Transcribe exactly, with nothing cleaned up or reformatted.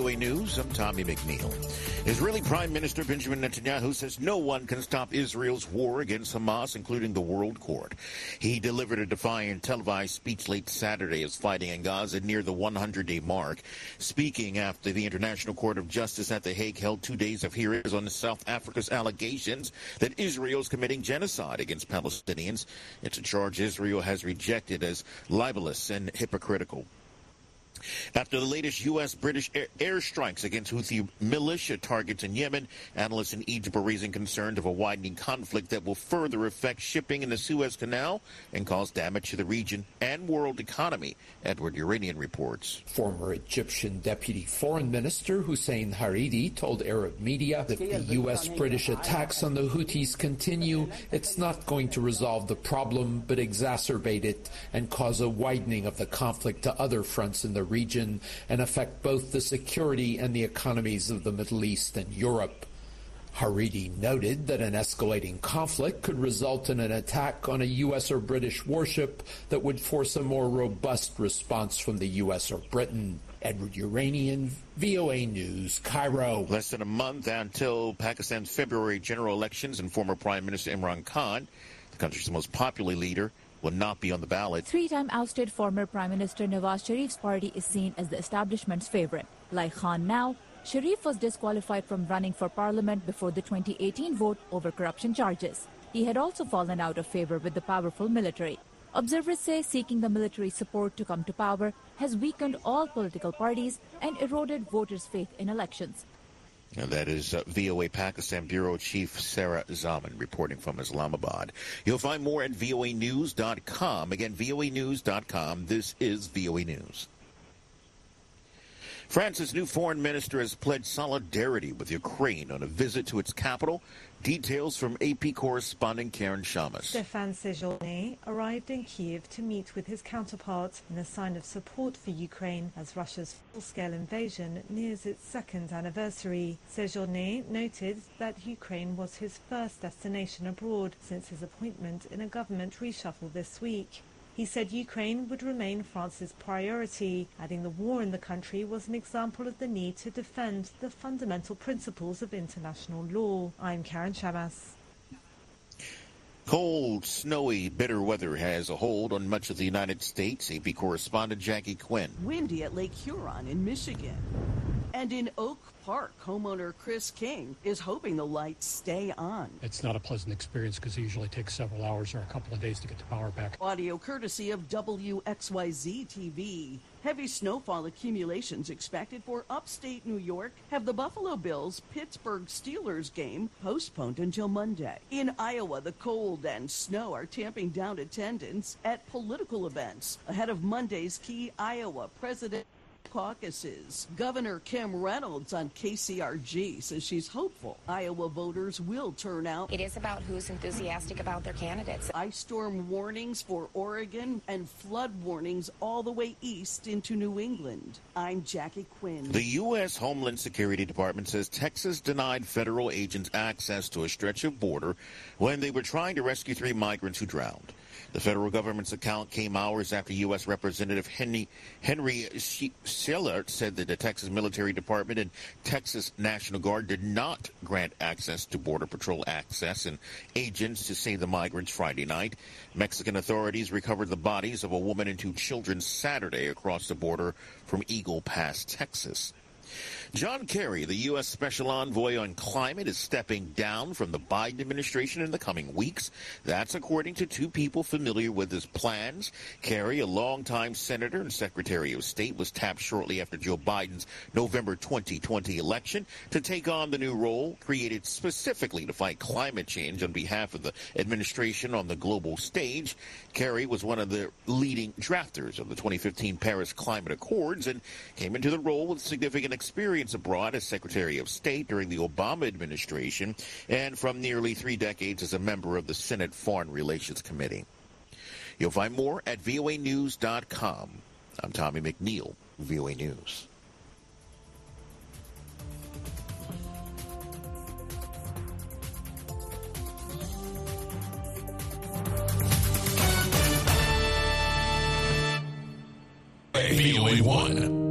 O A News, I'm Tommy McNeil. Israeli Prime Minister Benjamin Netanyahu says no one can stop Israel's war against Hamas, including the World Court. He delivered a defiant televised speech late Saturday as fighting in Gaza near the hundred-day mark, speaking after the International Court of Justice at The Hague held two days of hearings on South Africa's allegations that Israel is committing genocide against Palestinians. It's a charge Israel has rejected as libelous and hypocritical. After the latest U S British air airstrikes against Houthi militia targets in Yemen, analysts in Egypt are raising concerns of a widening conflict that will further affect shipping in the Suez Canal and cause damage to the region and world economy. Edward Uranian reports. Former Egyptian Deputy Foreign Minister Hussein Hariri told Arab media that if the U S-British attacks on the Houthis continue, it's not going to resolve the problem but exacerbate it and cause a widening of the conflict to other fronts in the region and affect both the security and the economies of the Middle East and Europe. Hariri noted that an escalating conflict could result in an attack on a U S or British warship that would force a more robust response from the U S or Britain. Edward Uranian, V O A News, Cairo. Less than a month until Pakistan's February general elections, and former Prime Minister Imran Khan, the country's most popular leader, will not be on the ballot. Three-time ousted former Prime Minister Nawaz Sharif's party is seen as the establishment's favorite. Like Khan now, Sharif was disqualified from running for parliament before the twenty eighteen vote over corruption charges. He had also fallen out of favor with the powerful military. Observers say seeking the military support to come to power has weakened all political parties and eroded voters' faith in elections. And that is uh, V O A Pakistan Bureau Chief Sarah Zaman reporting from Islamabad. You'll find more at V O A news dot com. Again, V O A news dot com. This is V O A News. France's new foreign minister has pledged solidarity with Ukraine on a visit to its capital. Details from A P correspondent Karen Shamas. Stéphane Séjourné arrived in Kiev to meet with his counterpart in a sign of support for Ukraine as Russia's full-scale invasion nears its second anniversary. Séjourné noted that Ukraine was his first destination abroad since his appointment in a government reshuffle this week. He said Ukraine would remain France's priority, adding the war in the country was an example of the need to defend the fundamental principles of international law. I'm Karen Shamas. Cold, snowy, bitter weather has a hold on much of the United States. A P correspondent Jackie Quinn. Windy at Lake Huron in Michigan. And in Oak Park, homeowner Chris King is hoping the lights stay on. It's not a pleasant experience because it usually takes several hours or a couple of days to get the power back. Audio courtesy of W X Y Z T V. Heavy snowfall accumulations expected for upstate New York have the Buffalo Bills Pittsburgh Steelers game postponed until Monday. In Iowa, the cold and snow are tamping down attendance at political events ahead of Monday's key Iowa presidential caucuses. Governor Kim Reynolds on K C R G says she's hopeful Iowa voters will turn out. It is about who's enthusiastic about their candidates. Ice storm warnings for Oregon and flood warnings all the way east into New England. I'm Jackie Quinn. The U S Homeland Security Department says Texas denied federal agents access to a stretch of border when they were trying to rescue three migrants who drowned. The federal government's account came hours after U S Representative Henry, Henry Schiller said that the Texas Military Department and Texas National Guard did not grant access to Border Patrol access and agents to save the migrants Friday night. Mexican authorities recovered the bodies of a woman and two children Saturday across the border from Eagle Pass, Texas. John Kerry, the U S Special Envoy on Climate, is stepping down from the Biden administration in the coming weeks. That's according to two people familiar with his plans. Kerry, a longtime senator and Secretary of State, was tapped shortly after Joe Biden's November twenty twenty election to take on the new role created specifically to fight climate change on behalf of the administration on the global stage. Kerry was one of the leading drafters of the twenty fifteen Paris Climate Accords and came into the role with significant experience abroad as Secretary of State during the Obama administration and from nearly three decades as a member of the Senate Foreign Relations Committee. You'll find more at V O A news dot com. I'm Tommy McNeil, V O A News.